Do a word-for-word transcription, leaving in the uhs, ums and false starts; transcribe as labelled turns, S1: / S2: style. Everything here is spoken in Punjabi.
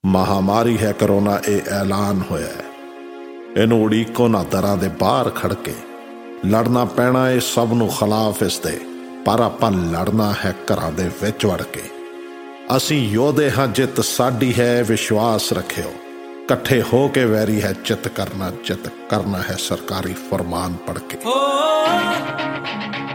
S1: ਮਹਾਮਾਰੀ ਹੈ ਕਰੋਨਾ, ਇਹ ਐਲਾਨ ਹੋਇਆ ਹੈ। ਇਹਨੂੰ ਉਡੀਕੋ ਨਾ ਦਰਾਂ ਦੇ ਬਾਹਰ ਖੜ ਕੇ, ਲੜਨਾ ਪੈਣਾ ਇਹ ਸਭ ਨੂੰ ਖਿਲਾਫ ਇਸ ਦੇ, ਪਰ ਆਪਾਂ ਲੜਨਾ ਹੈ ਘਰਾਂ ਦੇ ਵਿੱਚ ਵੜ ਕੇ। ਅਸੀਂ ਯੋਧੇ ਹਾਂ, ਜਿੱਤ ਸਾਡੀ ਹੈ, ਵਿਸ਼ਵਾਸ ਰੱਖਿਓ। ਇਕੱਠੇ ਹੋ ਕੇ ਵੈਰੀ ਹੈ ਚਿੱਤ ਕਰਨਾ, ਜਿੱਤ ਕਰਨਾ ਹੈ ਸਰਕਾਰੀ ਫਰਮਾਨ ਪੜ੍ਹ ਕੇ।